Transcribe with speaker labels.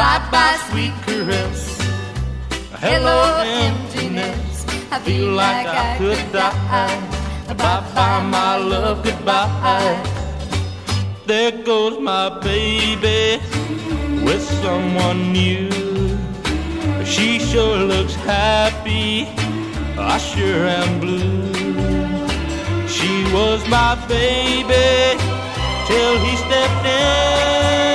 Speaker 1: Bye-bye, sweet caress. Hello, emptiness. I feel like I could die. Bye-bye, my love, goodbye. There goes my baby with someone new. She sure looks happy, I sure am blue. She was my baby till he stepped in.